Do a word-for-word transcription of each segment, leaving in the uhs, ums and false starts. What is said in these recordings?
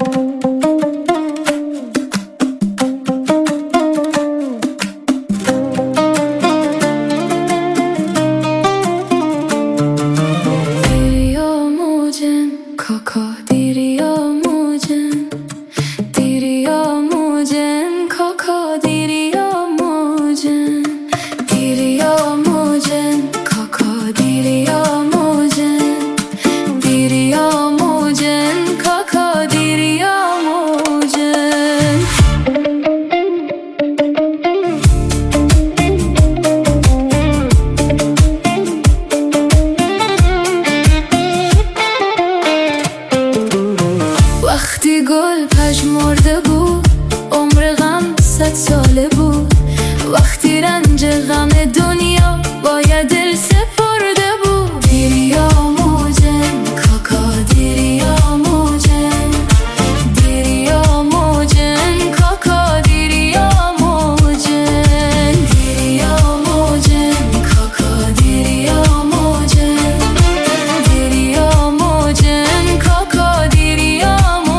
وقتی گل پژمرده بود عمر غم صد ساله بود، وقتی رنج غم دنیا باید دل سپرده بود. دیریا موجن کاکا دیریا موجن، دیریا موجن کاکا دیریا موجن، دیریا موجن کاکا دیریا موجن، دیریا موجن کاکا دیریا.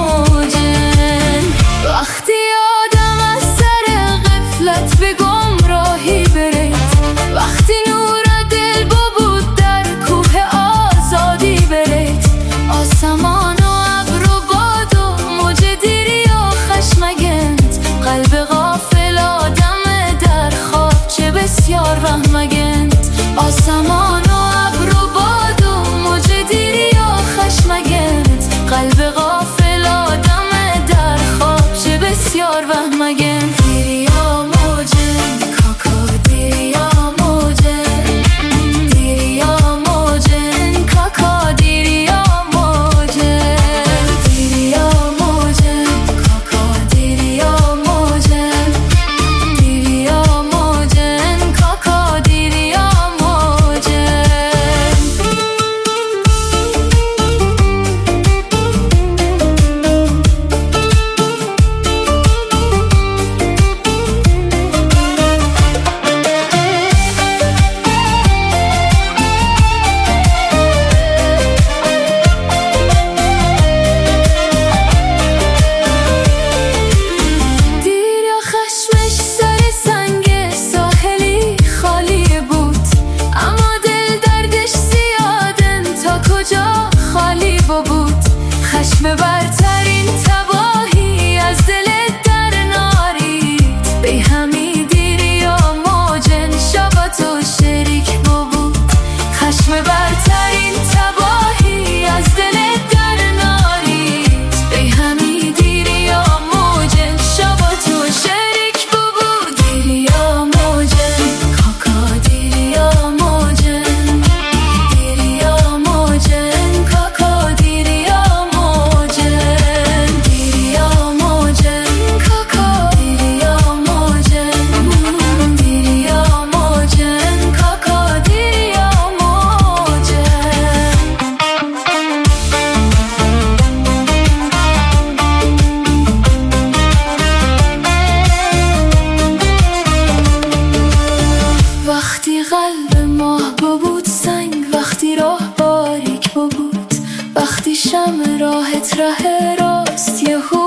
وقتی آدم از سر غفلت به گمراهی برید، وقتی نور دل بود در کوه آزادی برید، آسمان و ابر و باد و موج دیری و خشمگند، قلب غافل آدم در خواب چه بسیار وهمگند. آسمان و ابر و باد و موج دیری و خشمگند، قلب غافل آدم در خواب چه بسیار وهمگند. دیریا موجن کاکا دیریا موجن، دیریا موجن کاکا دیریا موجن، دیریا موجن کاکا دیریا موجن، دیریا موجن کاکا دیریا موجن. خشم برترین تباهی از دل در نارید، بی همی دیریا موجن شبات و شریک بود. خشم برترین تباهی از دل در نارید، بی همی دیریا موجن شبات و شریک بود. دیریا موجن کاکا دیریا موجن، دیریا موجن کاکا دیریا. وقتی قلب ماه بود سنگ، وقتی راه باریک بود، وقتی شمع راهت ره راست یهو